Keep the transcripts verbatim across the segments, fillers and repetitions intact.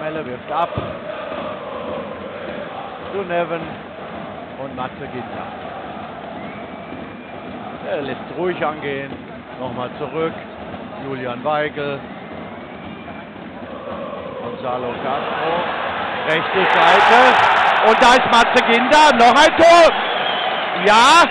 Melle wirft ab. Zu Neven und Matze Ginter. Er lässt ruhig angehen. Nochmal zurück. Julian Weigel. Gonzalo Castro. Rechte Seite. Und da ist Matze Ginter. Noch ein Tor. Ja.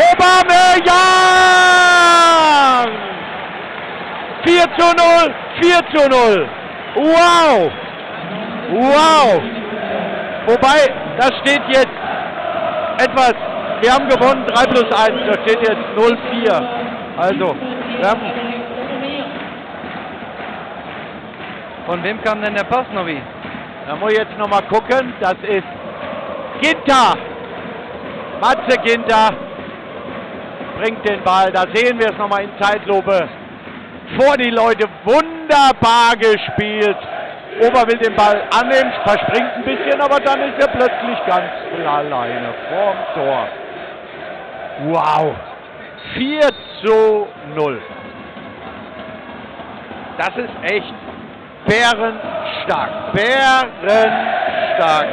Aubameyang. vier zu null. vier zu null. Wow. Wow. Wobei, da steht jetzt etwas. Wir haben gewonnen. drei plus eins. Da steht jetzt null vier. Also, wir haben... Von wem kam denn der Pass, Novi? Da muss ich jetzt nochmal gucken. Das ist Ginter. Matze Ginter bringt den Ball. Da sehen wir es nochmal in Zeitlupe. Vor die Leute. Wunderbar gespielt. Ober will den Ball annehmen, verspringt ein bisschen, aber dann ist er plötzlich ganz alleine vorm Tor. Wow. vier zu null. Das ist echt bärenstark. Bärenstark.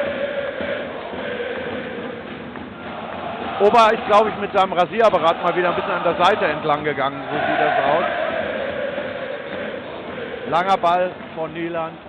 Ober ist, glaube ich, mit seinem Rasierapparat mal wieder ein bisschen an der Seite entlang gegangen. So sieht das aus. Langer Ball von Nieland.